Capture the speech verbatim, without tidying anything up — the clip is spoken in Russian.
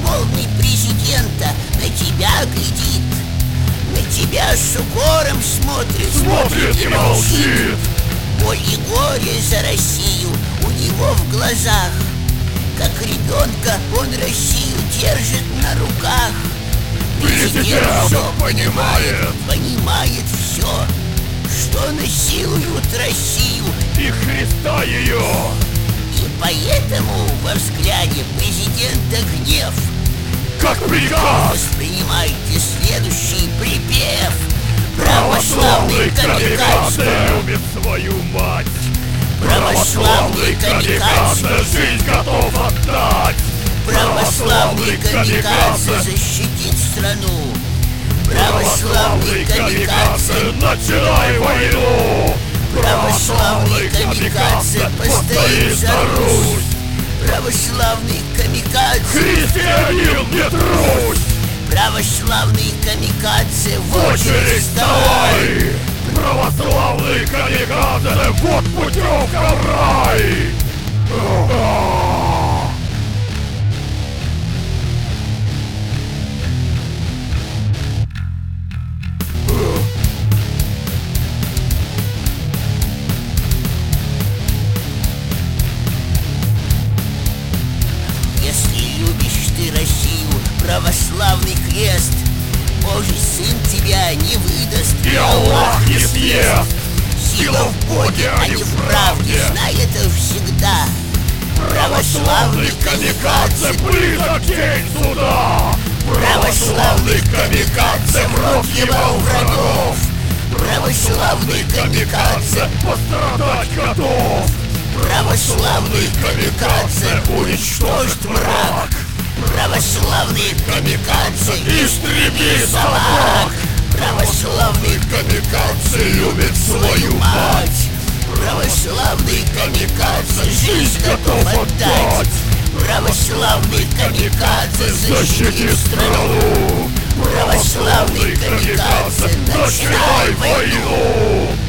безмолвный президента на тебя глядит, на тебя с укором смотрит, смотрит и молчит. Боль и горе за Россию у него в глазах. Как ребенка он Россию держит на руках. Президент все понимает, понимает все, что насилуют Россию и Христа ее. И поэтому во взгляде президента гнев. Как приказ воспринимайте следующий припев. Православный камикадзе любит свою мать. Православный камикадзе жизнь готов отдать. Православный камикадзе защитит страну. Православный камикадзе начинай войну. Православный камикадзе постоит за Русь. Православный камикадзе христианин, не трусь. Православный камикадзе в очередь вставай. Православный камикадзе, вот путевка в рай. Если любишь ты Россию, православный крест, Божий Сын тебя не выдаст, и Аллах не съест. Сила в Боге, а не в правде, знай это всегда. Православный камикадзе близок день суда. Православный камикадзе в рот ебал врагов. Православный камикадзе пострадать готов. Православный камикадзе уничтожит мрак. Православный камикадзе истреби собак. Православный камикадзе любит свою мать. Православный камикадзе жизнь готов отдать. Православный камикадзе защити страну. Православный камикадзе начинай войну.